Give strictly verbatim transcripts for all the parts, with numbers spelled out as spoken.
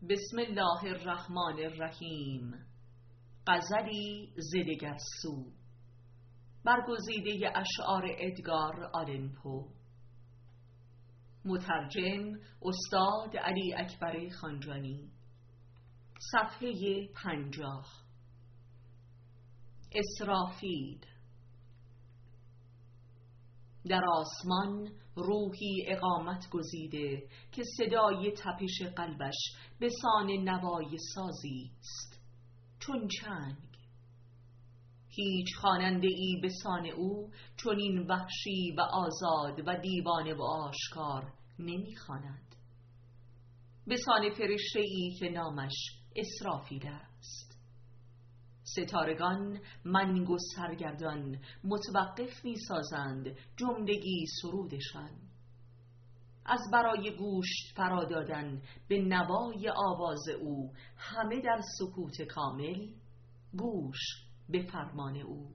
بسم الله الرحمن الرحیم. غزلی ز دگرسو، برگزیده اشعار ادگار آلن پو. مترجم استاد علی اکبر خانجانی. صفحه پنجاه. اسرافیل. در آسمان روحی اقامت گزیده که صدای تپش قلبش به سان نوای سازی است چون چنگ. هیچ خواننده ای به سان او چون این وحشی و آزاد و دیوانه و آشکار نمی خواند. به سان فرشته ای که نامش اسرافیل است. ستارگان منگ و سرگردان متوقف می سازند جملگی سرودشان. از برای گوش فرا دادن به نوای آواز او همه در سکوت کامل گوش به فرمان او.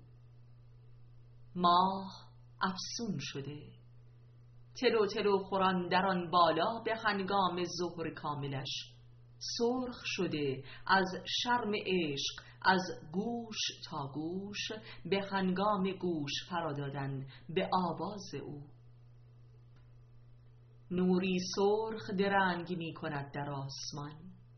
ماه افسون شده، تلو تلو خوران در آن بالا به هنگام ظهر کاملش سرخ شده از شرم عشق، از گوش تا گوش به هنگام گوش فرا دادن به آواز او. نوری سرخ درنگ می کند در آسمان.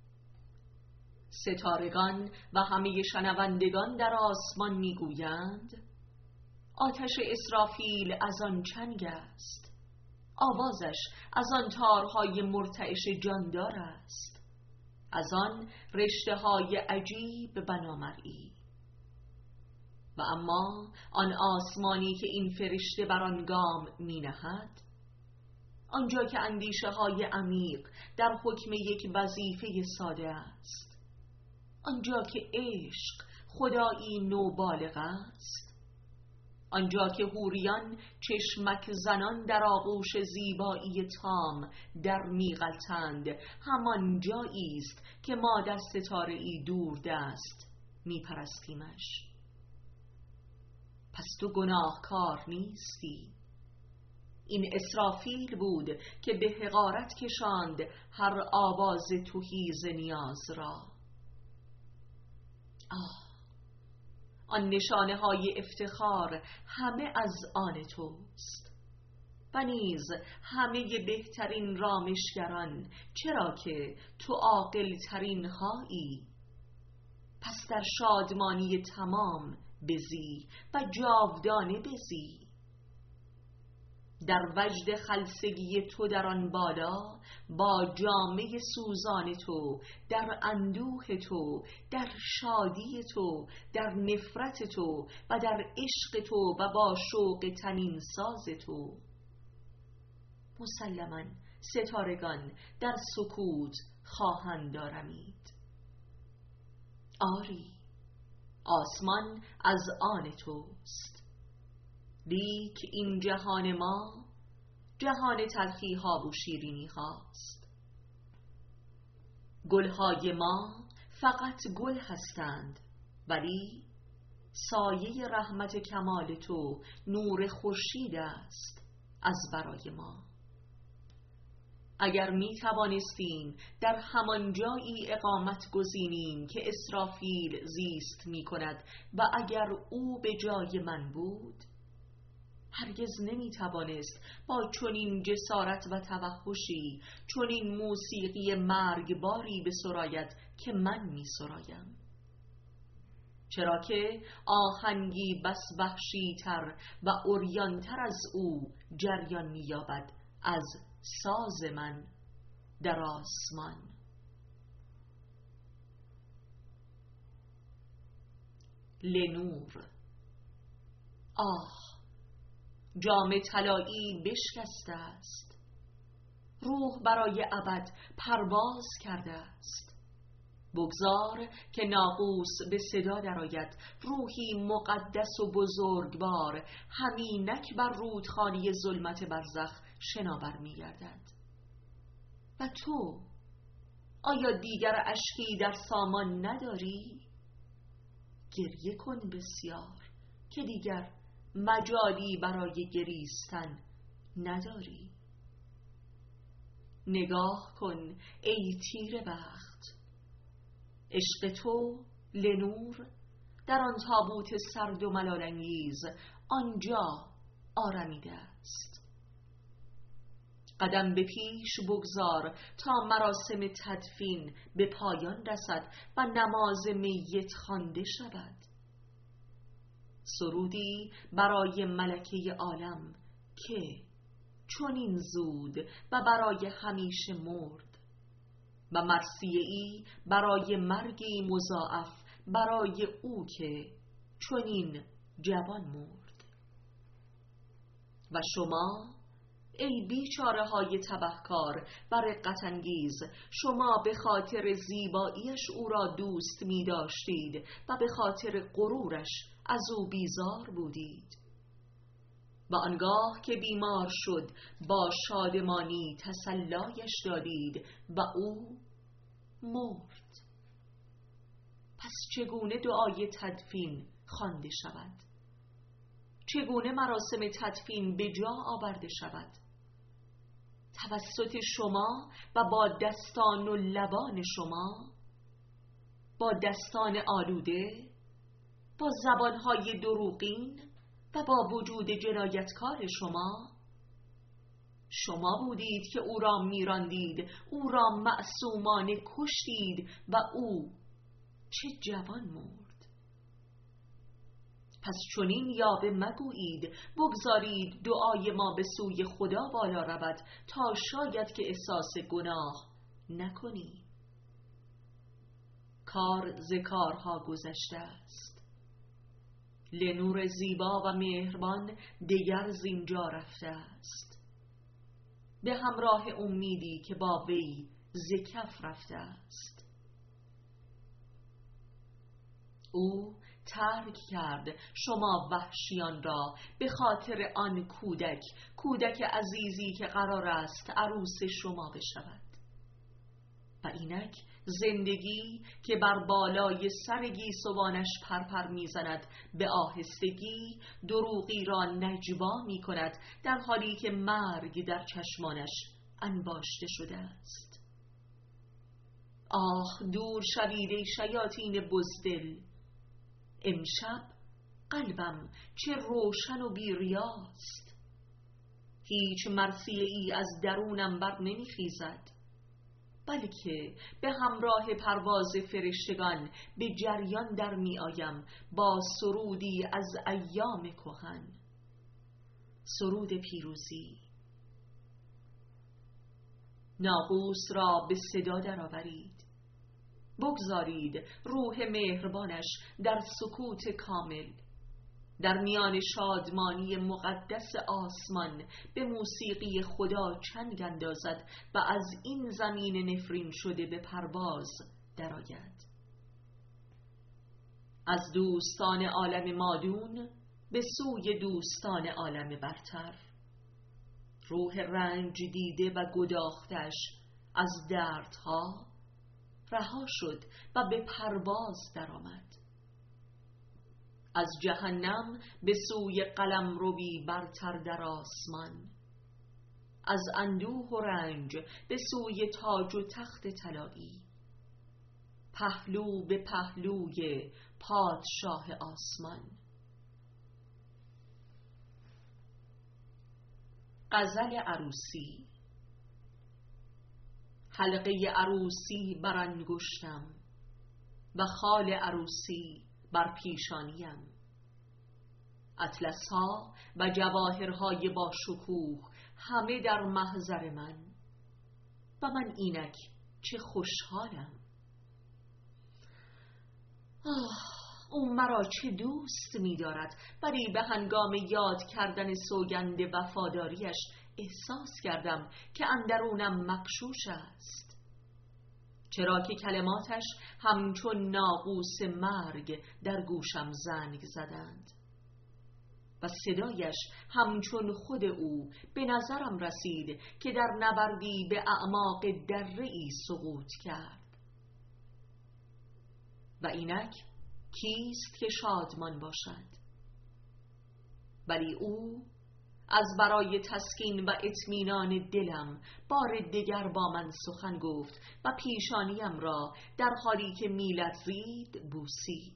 ستارگان و همه شنوندگان در آسمان می گویند آتش اسرافیل از آن چنگ است، آوازش از آن تارهای مرتعش جاندار است، از آن رشته های عجیب بنامرئی. و اما آن آسمانی که این فرشته بر آن گام می نهد، آنجا که اندیشه های عمیق در حکم یک وظیفه ساده است، آنجا که عشق خدایی نوبالغ است، آنجا که حوریان چشمک زنان در آغوش زیبایی تام در میغلطند، همان جایی است که ما در ستاره ای دور دست میپرستیمش. پس تو گناهکار نیستی. این اسرافیل بود که به حقارت کشاند هر آواز تحیز نیاز را. آه، آن نشانه های افتخار همه از آن توست و نیز همه بهترین رامشگران، چرا که تو عاقل ترین هایی. پس در شادمانی تمام بزی و جاودانه بزی. در وجد خلسگی تو در آن بالا، با جامه سوزان تو، در اندوه تو، در شادی تو، در نفرت تو و در عشق تو و با شوق تنین ساز تو. مسلماً ستارگان در سکوت خواهند آرمید. آری، آسمان از آن توست، لیک این جهان ما جهان تلخی ها و شیرینی هاست. گلهای ما فقط گل هستند، ولی سایه رحمت کمال تو نور خورشید است از برای ما. اگر می توانستیم در همان جایی اقامت گزینیم که اسرافیل زیست می کند و اگر او به جای من بود، هرگز نمی توانست با چنین جسارت و توحشی چنین موسیقی مرگباری بسراید که من می سرایم. چرا که آهنگی بس وحشی تر و عریان تر از او جریان می یابد از ساز من در آسمان. لنور. آه، جام طلایی بشکسته است، روح برای ابد پرواز کرده است. بگذار که ناقوس به صدا درآید، روحی مقدس و بزرگوار همینک بر رودخانه ظلمت برزخ شناور می گردد. و تو آیا دیگر اشکی در سامان نداری؟ گریه کن بسیار که دیگر مجالی برای گریستن نداری. نگاه کن ای تیره بخت، عشق تو لنور در آن تابوت سرد و ملال‌انگیز آنجا آرمیده است. قدم به پیش بگذار تا مراسم تدفین به پایان رسد و نماز میت خوانده شود. سرودی برای ملکه عالم که چنین زود و برای همیشه مرد، و مرثیه‌ای برای مرگی مضاعف برای او که چنین جوان مرد. و شما ای بیچاره های تبهکار و رقت انگیز، شما به خاطر زیباییش او را دوست می داشتید و به خاطر غرورش از او بیزار بودید. و آنگاه که بیمار شد با شادمانی تسلایش دادید و او مرد. پس چگونه دعای تدفین خوانده شود؟ چگونه مراسم تدفین به جا آورده شود؟ توسط شما و با دستان و لبان شما، با دستان آلوده، با زبانهای دروغین و با وجود جنایتکار شما. شما بودید که او را میراندید، او را معصومانه کشتید و او چه جوان مرد. پس چنین یاوه مگویید، بگذارید دعای ما به سوی خدا بالا رود تا شاید که احساس گناه نکنی. کار ز کارها گذشته است. لنور زیبا و مهربان دیگر زینجا رفته است، به همراه امیدی که با وی ز کف رفته است. او ترک کرد شما وحشیان را به خاطر آن کودک، کودک عزیزی که قرار است عروس شما بشود. و اینک زندگی که بر بالای سر گیسوانش پرپر میزند به آهستگی دروغی را نجوا می کند، در حالی که مرگ در چشمانش انباشته شده است. آه دور شوید ای شیاطین بزدل، امشب قلبم چه روشن و بیریاست. هیچ مرثیه ای از درونم بر نمی خیزد، بلکه به همراه پرواز فرشتگان به جریان در می آیم با سرودی از ایام کهن، سرود پیروزی. ناقوس را به صدا درآورید، بگذارید روح مهربانش در سکوت کامل در میان شادمانی مقدس آسمان به موسیقی خدا چنگ اندازد و از این زمین نفرین شده به پرواز درآید. از دوستان عالم مادون به سوی دوستان عالم برتر، روح رنج دیده و گداختش از دردها رها شد و به پرواز درآمد. از جهنم به سوی قلمروی برتر در آسمان، از اندوه و رنج به سوی تاج و تخت طلایی، پهلو به پهلوی پادشاه آسمان. غزل عروسی. حلقه عروسی بر انگشتم و خال عروسی بر پیشانیم، اطلس ها و جواهرهای با شکوه همه در محضر من، و من اینک چه خوشحالم. آه او مرا چه دوست می دارد، ولی به هنگام یاد کردن سوگند وفاداریش احساس کردم که اندرونم مغشوش است، چرا که کلماتش همچون ناقوس مرگ در گوشم زنگ زدند و صدایش همچون خود او به نظرم رسید که در نبردی به اعماق دره‌ای سقوط کرد. و اینک کیست که شادمان باشد؟ ولی او از برای تسکین و اطمینان دلم بار دیگر با من سخن گفت و پیشانیم را در حالی که می‌لرزید بوسید.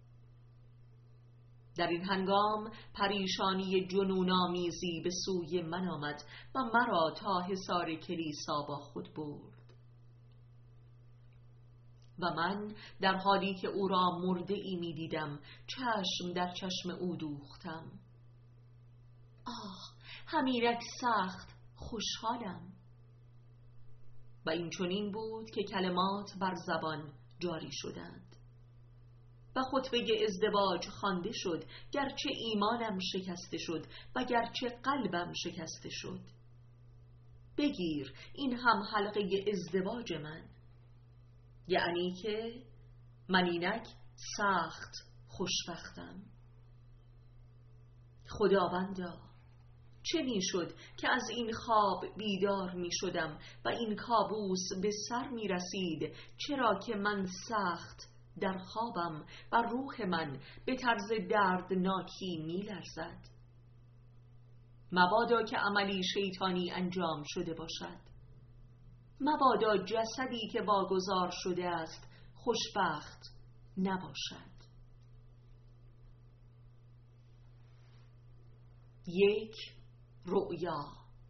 در این هنگام پریشانی جنون‌آمیزی به سوی من آمد و مرا تا حصار کلیسا با خود برد و من در حالی که او را مرده ای می دیدم چشم در چشم او دوختم. آه، همینک سخت خوشحالم. و این چنین بود که کلمات بر زبان جاری شدند و خطبه ازدواج خوانده شد، گرچه ایمانم شکسته شد و گرچه قلبم شکسته شد. بگیر این هم حلقه ازدواج من، یعنی که من اینک سخت خوشبختم. خداوندا، چه می شد که از این خواب بیدار می شدم و این کابوس به سر می رسید، چرا که من سخت در خوابم و روح من به طرز دردناکی می لرزد. مبادا که عملی شیطانی انجام شده باشد، مبادا جسدی که واگذار شده است خوشبخت نباشد. یک رؤیا.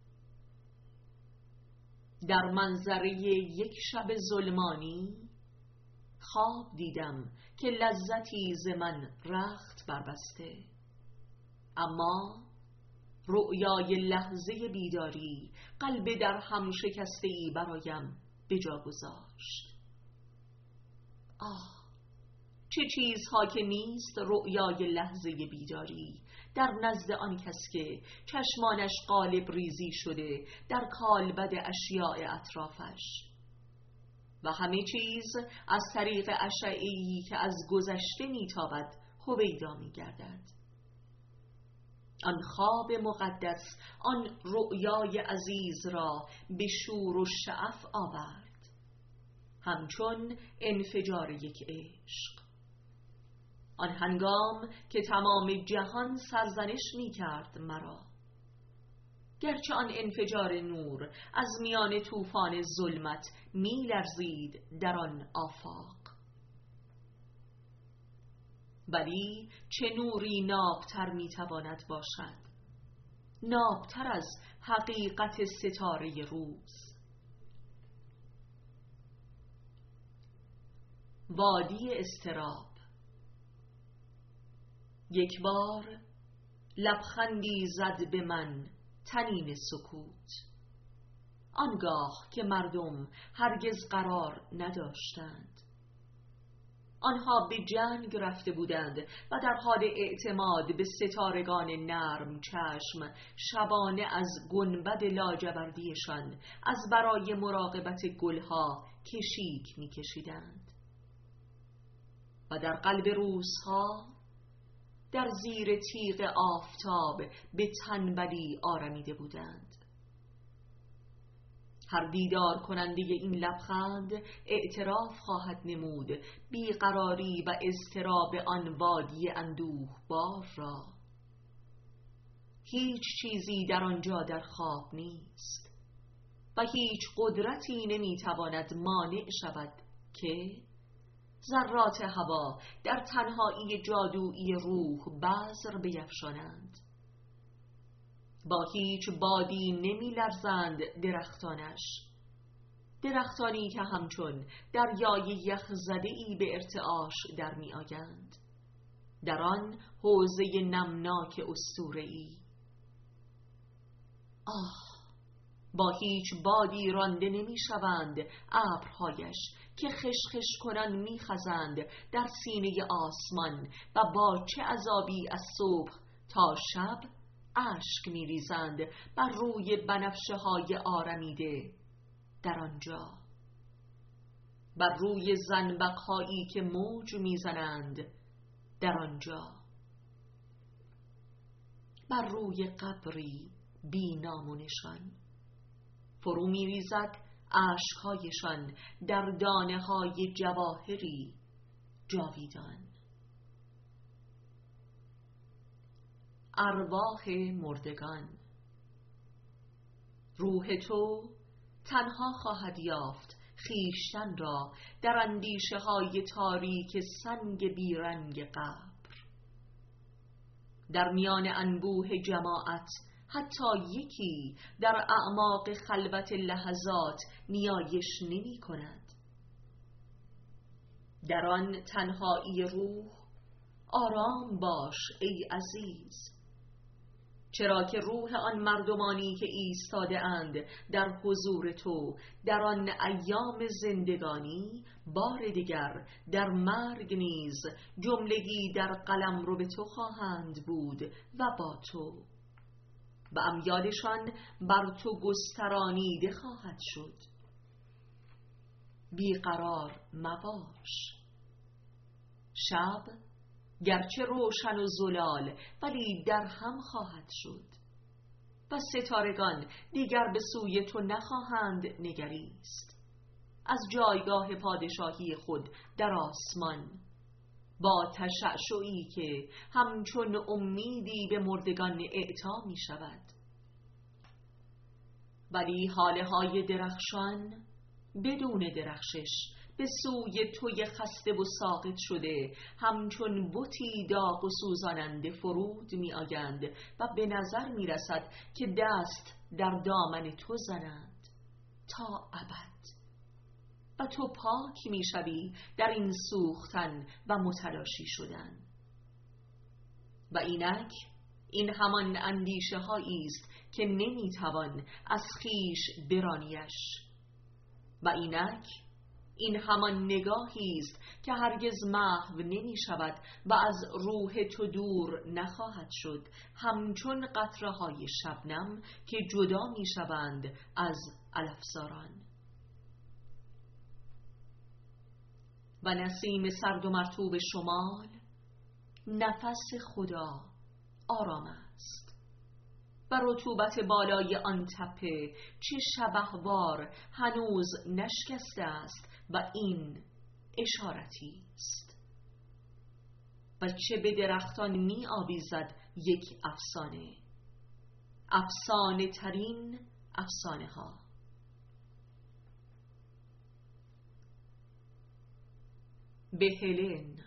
در منظره یک شب ظلمانی خواب دیدم که لذتی ز من رخت بربسته، اما رؤیای لحظه بیداری قلب در هم شکسته ای برایم به جا گذاشت. آه، چه چیزها که نیست رؤیای لحظه بیداری در نزد آن کس که چشمانش قالب ریزی شده در کالبد اشیاء اطرافش و همه چیز از طریق اشعه‌ای که از گذشته میتابد هویدا میگردد. آن خواب مقدس آن رؤیای عزیز را به شور و شعف آورد، همچون انفجار یک عشق. آن هنگام که تمام جهان سرزنش می کرد مرا، گرچه آن انفجار نور از میان طوفان ظلمت می لرزید در آن آفاق، ولی چه نوری نابتر می تواند باشد، نابتر از حقیقت ستاره روز. وادی اضطراب. یک بار لبخندی زد به من طنین سکوت، آنگاه که مردم هرگز قرار نداشتند. آنها به جنگ رفته بودند و در حال اعتماد به ستارگان نرم چشم شبانه از گنبد لاجوردیشان از برای مراقبت گلها کشیک می‌کشیدند و در قلب روزها در زیر تیغ آفتاب به تنبلی آرمیده بودند. هر دیدار کننده این لبخند اعتراف خواهد نمود بیقراری و اضطراب آن وادی اندوه بار را. هیچ چیزی در آنجا در خواب نیست و هیچ قدرتی نمیتواند مانع شود که ذرات هوا در تنهایی جادویی روح بذر بیفشانند. با هیچ بادی نمی لرزند درختانش، درختانی که همچون دریای یخزده‌ای به ارتعاش در می آیند در آن حوضه نمناک اسطوره‌ای. آه، با هیچ بادی رانده نمی شوند ابرهایش که خشخش کنن می خزند در سینه آسمان و با چه عذابی از صبح تا شب اشک می ریزند بر روی بنفشه های آرمیده در آنجا، بر روی زنبق هایی که موج می زنند در آنجا، بر روی قبری بی نام و نشان. فرو می ریزد اشکهایشان در دانه های جواهری جاویدان. ارواح مردگان. روح تو تنها خواهد یافت خویشتن را در اندیشه های تاریک سنگ بیرنگ قبر. در میان انبوه جماعت حتی یکی در اعماق خلوت لحظات نیایش نمی کند. در آن تنهایی روح آرام باش ای عزیز، چرا که روح آن مردمانی که ایستاده اند در حضور تو در آن ایام زندگانی بار دیگر در مرگ نیز جملگی در قلمرو به تو خواهند بود و با تو و امیالشان بر تو گسترانیده خواهد شد. بیقرار مباش. شب گرچه روشن و زلال ولی در هم خواهد شد و ستارگان دیگر به سوی تو نخواهند نگریست. از جایگاه پادشاهی خود در آسمان با تشعشعی که همچون امیدی به مردگان اعطا می شود، ولی هاله های درخشان بدون درخشش به سوی توی خسته و ساقط شده همچون بتی داغ و سوزاننده فرود می آیند و به نظر می رسد که دست در دامن تو زنند تا ابد و تو پاک می شوی در این سوختن و متلاشی شدن. و اینک این همان اندیشه هایی است که نمی توان از خیش برانیش، و اینک این همان نگاهی است که هرگز محو نمی شود و از روح تو دور نخواهد شد، همچون قطره های شبنم که جدا می شوند از علفزاران. و نسیم سرد و مرطوب شمال نفس خدا آرام است و رطوبت بالای آن تپه چه شبهوار هنوز نشکسته است و این اشارتی است. و چه به درختان می آویزد یک افسانه، افسانه ترین افسانه ها. به هلن: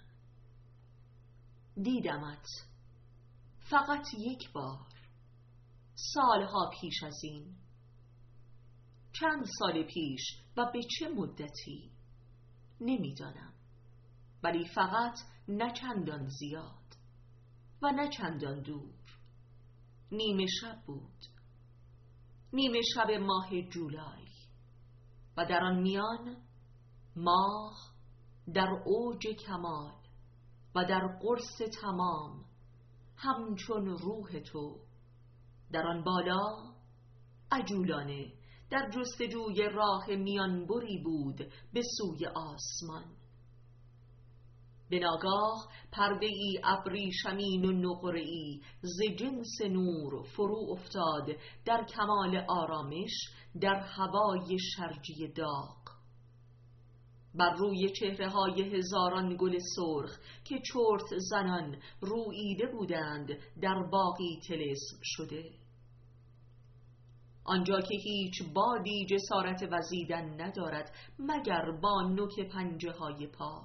دیدمت فقط یک بار سالها پیش از این. چند سال پیش و به چه مدتی نمیدانم، ولی فقط نه چندان زیاد و نه چندان دور. نیمه شب بود، نیمه شب ماه جولای، و در آن میان ماه در اوج کمال و در قرص تمام همچون روح تو در آن بالا عجولانه در جستجوی راه میانبری بود به سوی آسمان. به ناگاه پرده ای ابریشمین و نقره‌ای ز جنس نور فرو افتاد در کمال آرامش در هوای شرجی داغ. بر روی چهره های هزاران گل سرخ که چرت زنان روییده بودند در باغی طلسم شده، آنجا که هیچ بادی جسارت وزیدن ندارد مگر با نوک پنجه های پا.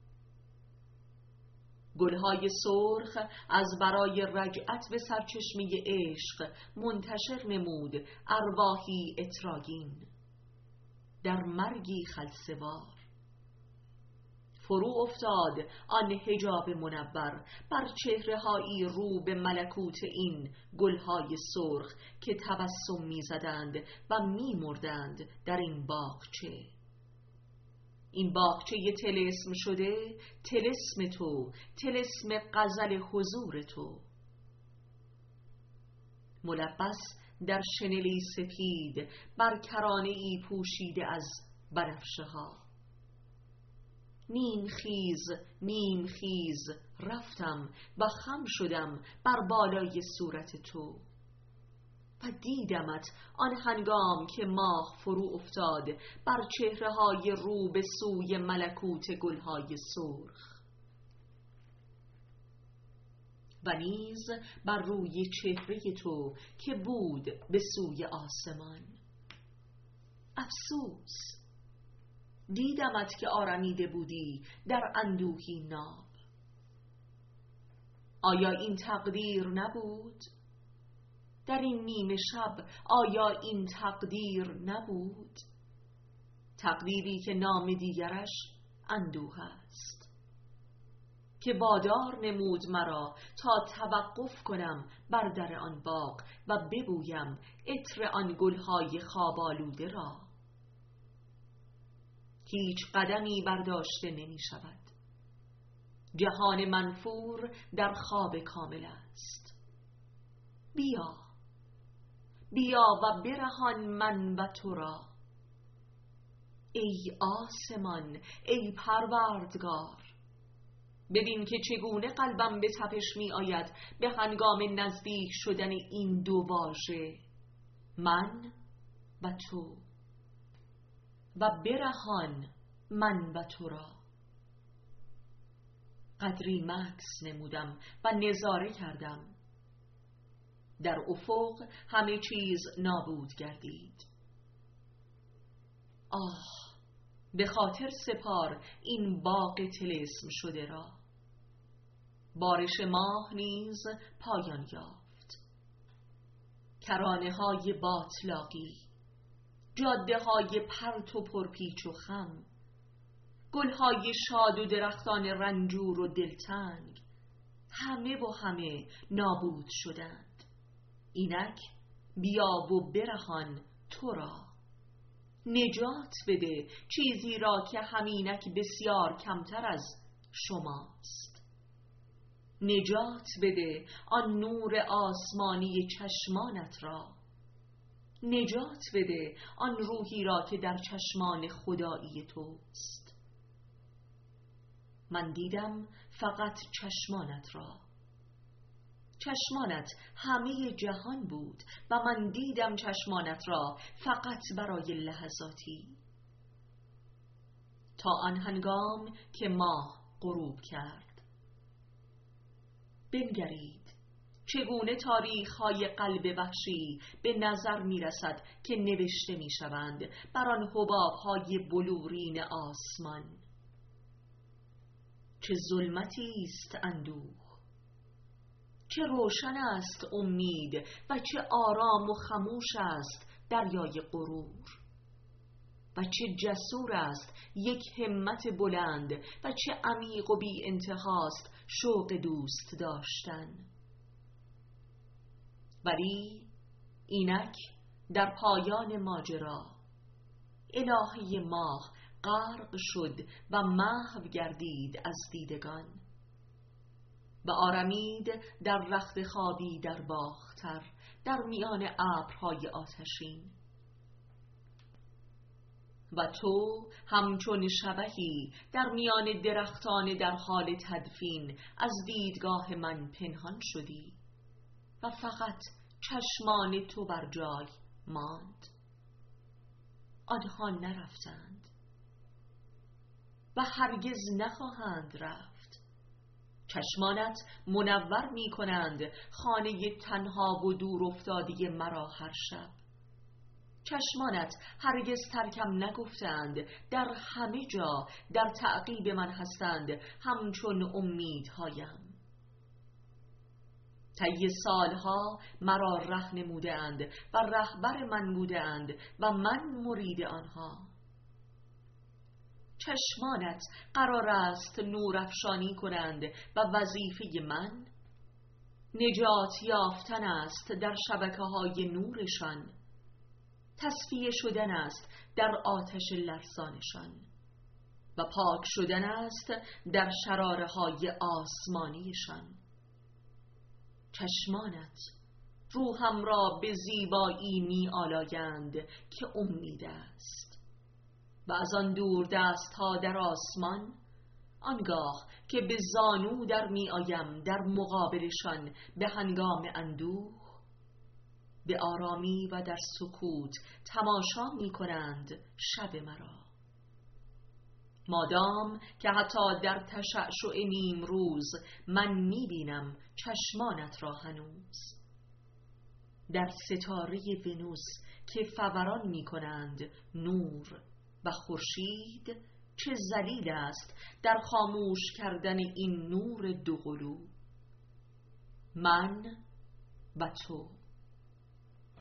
گلهای سرخ از برای رجعت به سرچشمه عشق منتشر نمود ارواحی اتراگین در مرگی خلسه‌وار. فرو افتاد آن حجاب منور بر چهره‌هایی رو به ملکوت این گلهای سرخ که تبسم می‌زدند و می‌مردند در این باغچه. این باغچه طلسم شده، طلسم تو، طلسم غزل حضور تو، ملبس در شنلی سپید بر کرانه‌ای پوشیده از بنفشه ها. نیم خیز نیم خیز رفتم و خم شدم بر بالای صورت تو و دیدمت آن هنگام که ماه فرو افتاد بر چهره‌های رو به سوی ملکوت گلهای سرخ و نیز بر روی چهره تو که بود به سوی آسمان. افسوس. دیدمت که آرمیده بودی در اندوهی ناب. آیا این تقدیر نبود؟ در این نیمه شب آیا این تقدیر نبود؟ تقدیری که نام دیگرش اندوه است، که وادار نمود مرا تا توقف کنم بر در آن باغ و ببویم عطر آن گلهای خواب آلوده را. هیچ قدمی برداشته نمی شود. جهان منفور در خواب کامل است. بیا بیا و برهان من و تو را. ای آسمان، ای پروردگار، ببین که چگونه قلبم به تپش می آید به هنگام نزدیک شدن این دو واژه، من و تو. و برهان من و تو را. قدری مکث نمودم و نظاره کردم. در افق همه چیز نابود گردید. آه، به خاطر سپار این باغ طلسم شده را. بارش ماه نیز پایان یافت. کرانه های باطلاقی، جاده های پرت و پرپیچ و خم، گل های شاد و درختان رنجور و دلتنگ، همه و همه نابود شدند. اینک بیا و برهان تو را. نجات بده چیزی را که همینک بسیار کمتر از شماست. نجات بده آن نور آسمانی چشمانت را. نجات بده آن روحی را که در چشمان خدایی توست. من دیدم فقط چشمانت را. چشمانت همه جهان بود و من دیدم چشمانت را فقط برای لحظاتی، تا آن هنگام که ماه غروب کرد. بنگرید چگونه تاریخ‌های قلب وحشی به نظر می‌رسد که نوشته می‌شوند بر آن حباب‌های بلورین آسمان. چه ظلمتی است اندوه، چه روشن است امید و چه آرام و خموش است دریای غرور، و چه جسور است یک همت بلند و چه عمیق و بی انتهاست شوق دوست داشتن. ولی اینک در پایان ماجرا الهه ماه غرق شد و محو گردید از دیدگان و آرمید در رخت خوابی در باختر در میان ابرهای آتشین. و تو همچون شبحی در میان درختان در حال تدفین از دیدگاه من پنهان شدی و فقط چشمان تو بر جای ماند. آنها نرفتند و هرگز نخواهند رفت. چشمانت منور می کنند خانه تنها و دور افتاده مرا هر شب. چشمانت هرگز ترکم نگفتند، در همه جا در تعقیب من هستند همچون امیدهایم. طی سالها مرا ره نمودند و رهبر من بودند و من مرید آنها. چشمانت قرار است نور افشانی کنند و وظیفه من نجات یافتن است در شبکه‌های نورشان، تصفیه شدن است در آتش لرزانشان و پاک شدن است در شراره‌های آسمانیشان. چشمانت روحم را به زیبایی می آلایند که امید است و از آن دور دست ها در آسمان، آنگاه که به زانو در می آیم در مقابلشان به هنگام اندوه، به آرامی و در سکوت تماشا می کنند شب مرا. مادام که حتی در تشعشع نیم روز من می بینم چشمانت را هنوز. در ستاره ونوس که فوران می کنند نور و خورشید چه ذلیل است در خاموش کردن این نور دوقلو. من و تو.